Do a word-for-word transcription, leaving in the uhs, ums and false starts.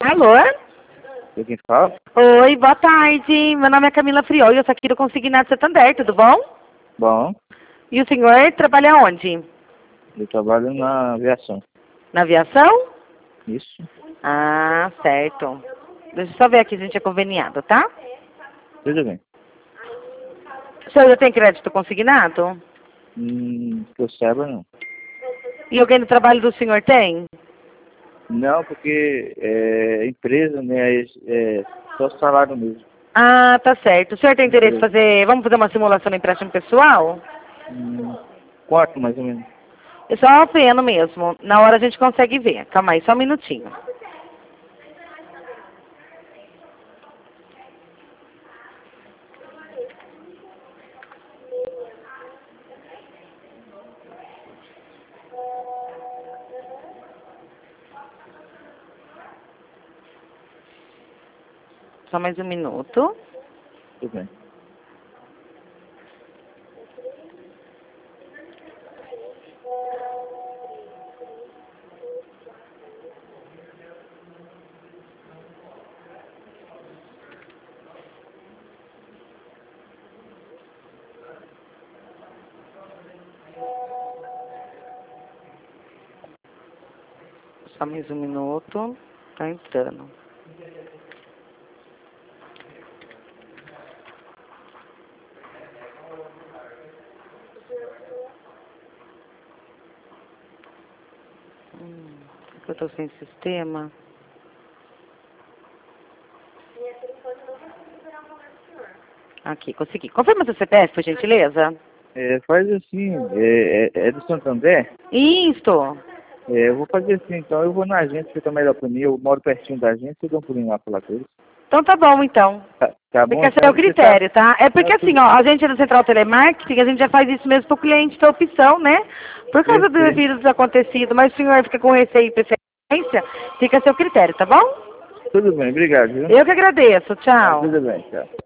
Alô? Eu quem fala? Oi, boa tarde. Meu nome é Camila Friol e eu sou aqui do Consignado Santander, tudo bom? Bom, E o senhor trabalha onde? eu trabalho na aviação. Na aviação? Isso? Ah, certo. Deixa eu só ver aqui se a gente é conveniado, tá? Tudo bem. O senhor já tem crédito consignado? Hum, que eu saiba, não. E alguém no trabalho do senhor tem? Não, porque é empresa, né? aí É só salário mesmo. Ah, tá certo. O senhor tem interesse em Empresa. fazer... Vamos fazer uma simulação de empréstimo pessoal? Hum, quatro, mais ou menos. É só vendo mesmo. Na hora a gente consegue ver. Calma aí, só um minutinho. Só mais um minuto. Tudo bem. Só mais um minuto. Tá entrando. Hum, é que eu tô sem sistema. Aqui, consegui. Confirma seu C P F, por gentileza. É, faz assim, é, é, é do Santander? Isto. É, eu vou fazer assim, então eu vou na agência, fica melhor pra mim, eu moro pertinho da agência, eu dou um pulinho lá falar com eles. Então tá bom, então. Tá, tá bom, Fica a então seu você critério, sabe. tá? É porque Tá, assim, tudo ó, a gente é do Central Telemarketing, a gente já faz isso mesmo pro cliente ter opção, né? Por causa do perfeito. vírus acontecido, mas o senhor fica com receio e preferência, fica a seu critério, tá bom? Tudo bem, obrigado, viu? Eu que agradeço, Tá, tchau. tudo bem, tchau.